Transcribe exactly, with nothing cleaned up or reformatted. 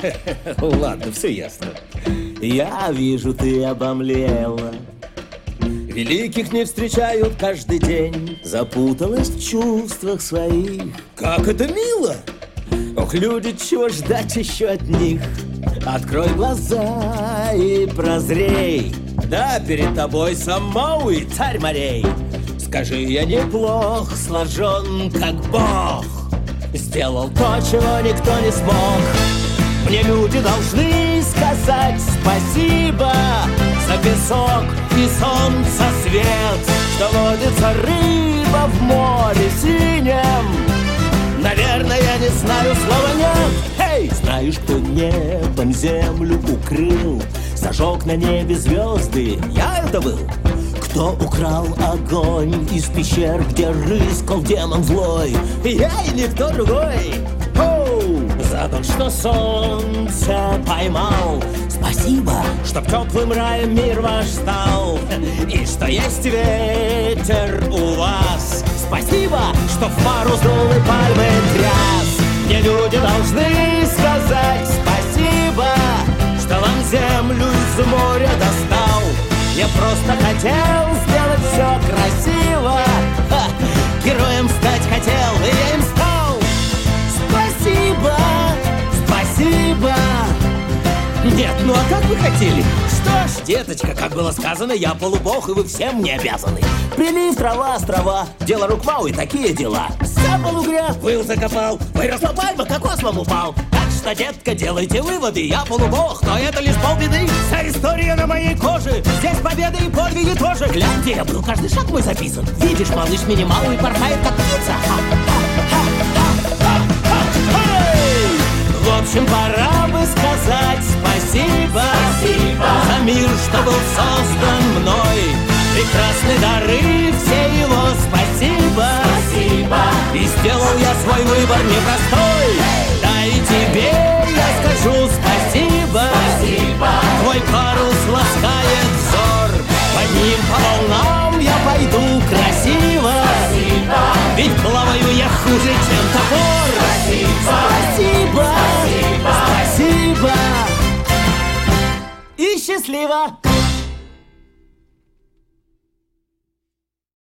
Ладно, все ясно. Я вижу, ты обомлела. Великих не встречают каждый день. Запуталась в чувствах своих. Как это мило! Ох, люди, чего ждать еще от них? Открой глаза и прозрей. Да, перед тобой сам Мауи, Царь морей. скажи, я неплох. Сложен как бог. Сделал то, чего никто не смог. Мне люди должны сказать спасибо за песок и солнце свет, что водится рыба в море синем. Наверное, я не знаю слова нет. Эй! Знаешь, кто небом землю укрыл, зажег на небе звезды? Я это был. Кто украл огонь из пещер, где рыскал демон злой? Я и никто другой. Оу! За то, что солнце поймал. Спасибо, чтоб теплым раем мир ваш стал. И что есть ветер у вас. Спасибо, что в пару сдул и пальмы тряс. Мне люди должны сказать спасибо, что вам землю из моря достал. Я просто хотел сделать все красиво. Ха! Героем стать хотел, и я им стал. Спасибо, спасибо. Нет, ну а как вы хотели? Что ж, деточка, как было сказано, я полубог, и вы всем мне обязаны. Прилив, трава, острова, дело рук Мауи, такие дела. Сапал угря, выл закопал, выросла пальма, кокос вам упал. Так что, детка, делайте выводы, я полубог, но это лишь полбеды. Вся история на моей коже, здесь победы и подвиги тоже. Гляньте, я был, каждый шаг мой записан. Видишь, малыш мини-Мауи порхает, как птица. В общем, пора бы сказать спасибо, спасибо за мир, что был создан мной. Прекрасны дары, все его спасибо, спасибо. И сделал я свой выбор непростой. Да и тебе я скажу спасибо, спасибо. Твой парус ласкает взор. Под ним по волнам я пойду красиво, спасибо. Ведь плаваю я хуже, чем топор. Спасибо, спасибо, спасибо, спасибо. И счастливо.